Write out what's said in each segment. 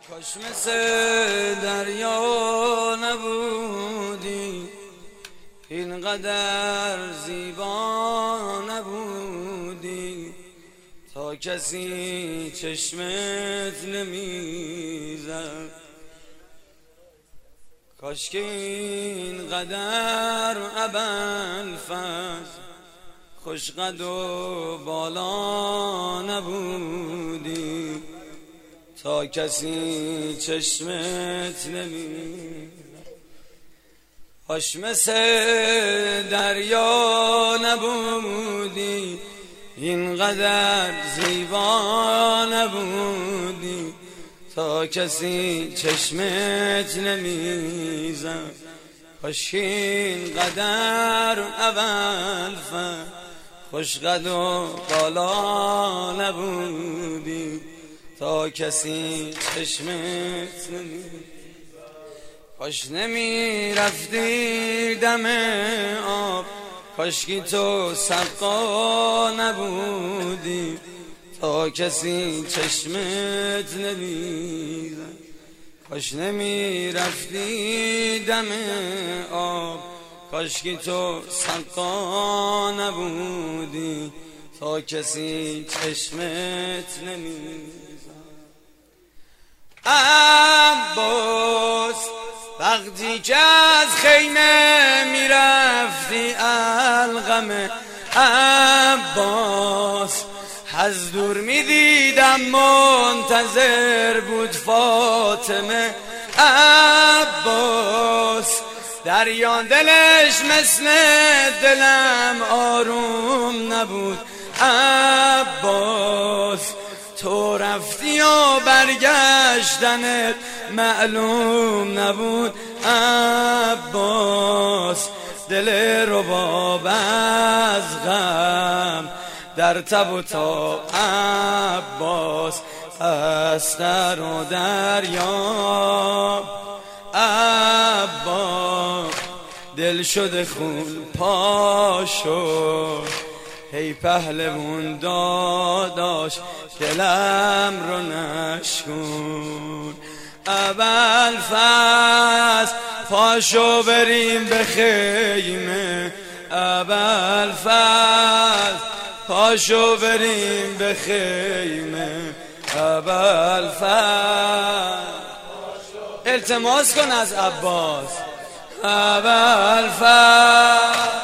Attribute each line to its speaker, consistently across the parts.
Speaker 1: کاش مثل دریا نبودی، اینقدر زیبا نبودی، تا کسی چشمت نمیزد. کاش که اینقدر ابوالفضل خوشقد و بالا نبودی، تا کسی چشمت نمیزد. کاش مثل دریا نبودی، اینقدر زیبا نبودی، تا کسی چشمت نمیزد. کاش اینقدر ابوالفضل خوشقد و بالا نبودی، تا کسی چشمت نمیزد. کاش نمیرفتی دم آب، کاشکی تو سقا نبودی، تا کسی چشمت نمیزد. کاش نمیرفتی دم آب، کاشکی تو سقا نبودی، تا کسی چشمت نمیزد. عباس وقتی که از خیمه میرفتی القمه، عباس از دور میدیدم منتظر بود فاطمه. عباس دریا دلش مثل دلم آروم نبود. عباس تو رفتی و برگشتنت معلوم نبود. عباس دل رباب از غم در تب و تاب. عباس از در و دریا. عباس دل شده خون پاشو، هی پهلوون داداش دلم رو نشکن. ابوالفضل پاشو بریم به خیمه، ابوالفضل پاشو بریم به خیمه. ابوالفضل التماس کن از عباس. ابوالفضل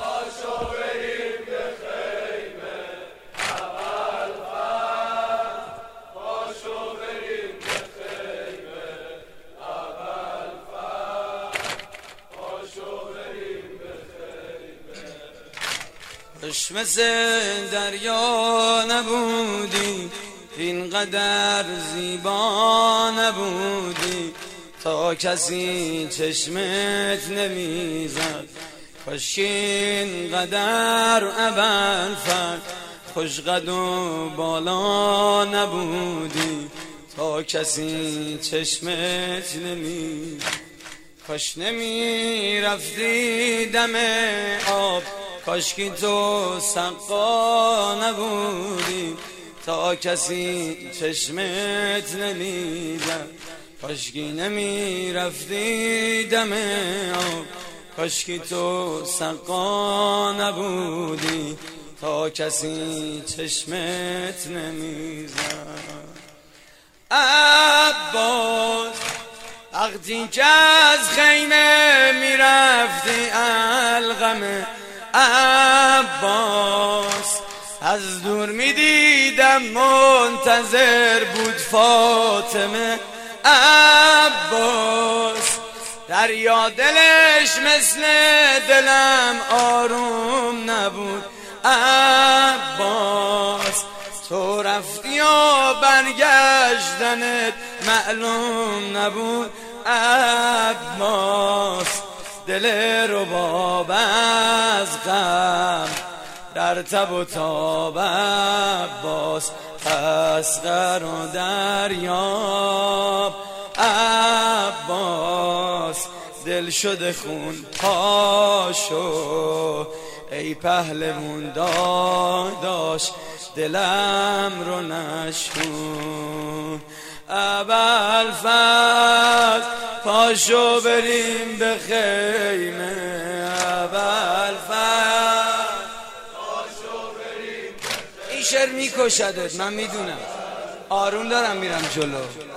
Speaker 1: کاش مثل دریا نبودی، اینقدر زیبا نبودی، تا کسی چشمت نمیزد. کاش اینقدر ابوالفضل خوشقد و بالا نبودی، تا کسی چشمت نمیزد. کاش نمیرفتی دم آب، کاشکی تو سقا نبودی، تا کسی چشمت نمیزد. کاشکی نمیرفتی دم آب، کاشکی تو سقا نبودی، تا کسی چشمت نمیزد. عباس وقتی که از خیمه میرفتی القمه، عباس از دور میدیدم منتظر بود فاطمه. عباس دریا دلش مثل دلم آروم نبود. عباس تو رفتی و برگشتنت معلوم نبود. عباس دل رباب از غم در تب و تاب. عباس اصغر و دریاب. عباس دل شده خون پاشو، ای پهلوون داداش دلم رو نشکن. ابوالفضل پاشو بریم به خیمه، ابوالفضل پاشو بریم به خیمه. این شعر میکشدت، من میدونم، آروم دارم میرم جلو.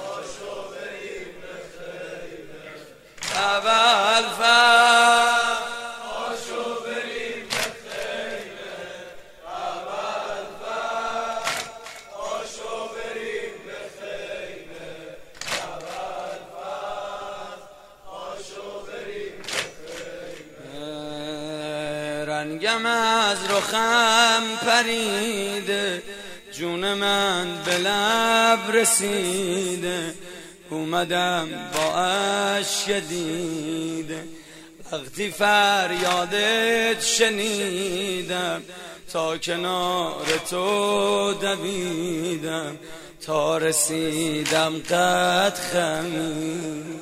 Speaker 1: ابوالفضل پاشو بریم به خیمه، ابوالفضل پاشو بریم به خیمه، ابوالفضل پاشو بریم به خیمه. رنگم از رخم پریده، جون من به لب رسیده، اومدم با اشک دیده، وقتی فریادت شنیدم تا کنار تو دویدم، تا رسیدم قد خمید.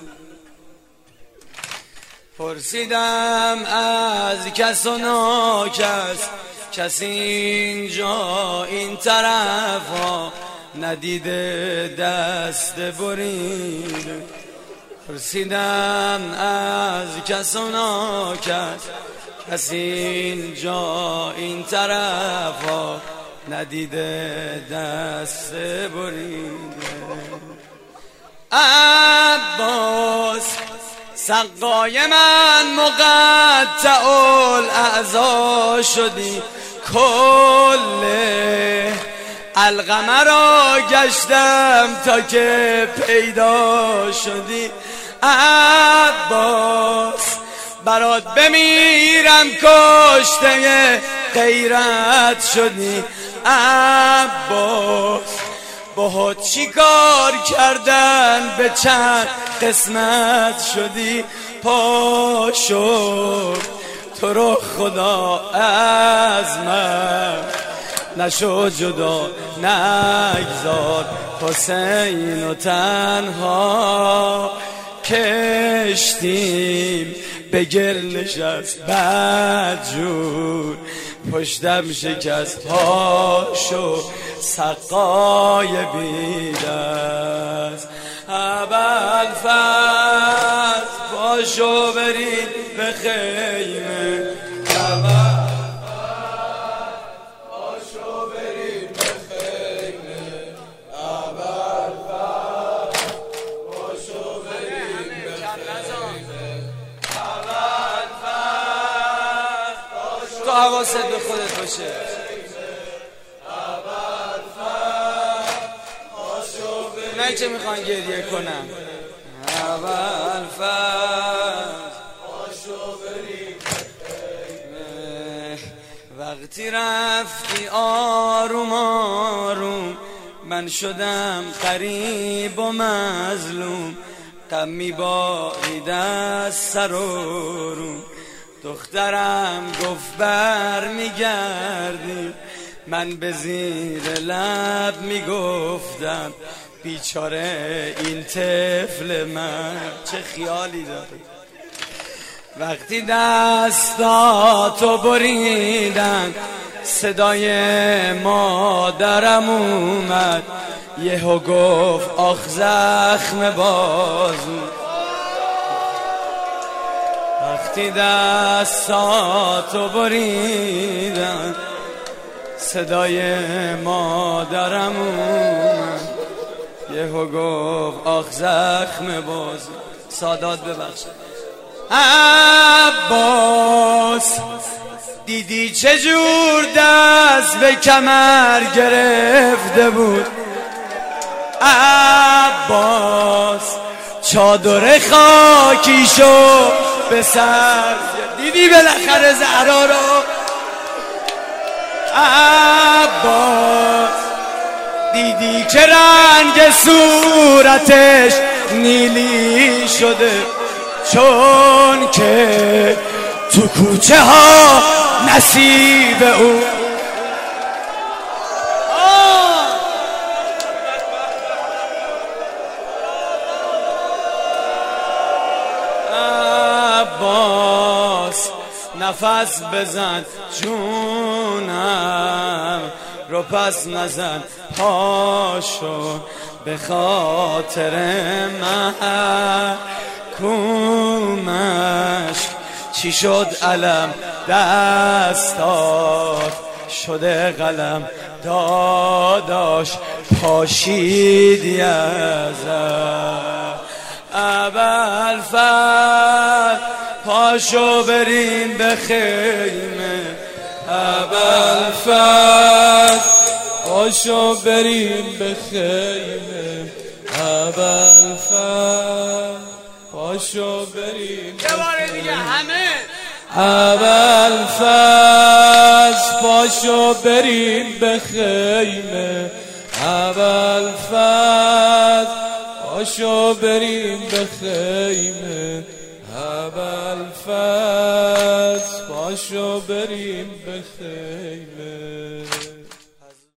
Speaker 1: پرسیدم از کس و ناکس، کسی اینجا این طرف ها ندیده دست برید. پرسیدم از کس و ناکس، کسی اینجا این طرف ها ندیده دست برید. عباس سقای من مقطع الاعضا شدی، کل القمه را گشتم تا که پیدا شدی. عباس برات بمیرم کشته غیرت شدی. عباس باهات چی کار کردن به چند قسمت شدی. پاشو تو رو خدا از من نشو جدا، نگذار حسین و تنها. کشتیم به گل نشست بدجور، پشتم شکست. پاشو سقای بیدست، ابوالفضل پاشو بریم به خیمه، حواست به خودت باشه. نه که میخوان گریه کنم. وقتی رفتی آروم آروم، من شدم غریب و مظلوم، غم میبارید از سر و روم. دخترم گفت بر میگردی، من به زیر لب میگفتم بیچاره این طفل من چه خیالی داره. وقتی دستاتو بریدن صدای مادرم اومد، یهو گفت آخ زخم بازو. وقتی دستاتو بریدن صدای مادرم اومد، یهو گفت آخ زخم بازو. سادات ببخشد. عباس دیدی چجور دست به کمر گرفته بود. عباس چادر خاکیشو به سر دیدی بالاخره زهرا رو. عباس دیدی که رنگ صورتش نیلی شده، چون که تو کوچه ها نصیب او. عباس نفس بزن جونم، رو پس نزن، پاشو به خاطر محکومش. چی شد علم دستات شده قلم، داداش پاشیدی ازم. ابوالفضل پاشو بریم به خیمه،
Speaker 2: ابوالفضل پاشو بریم به خیمه، ابوالفضل پاشو بریم
Speaker 1: یه بار دیگه همه.
Speaker 2: ابوالفضل پاشو بریم به خیمه، ابوالفضل پاشو بریم به خیمه، ابوالفضل پاشو بریم به خیمه.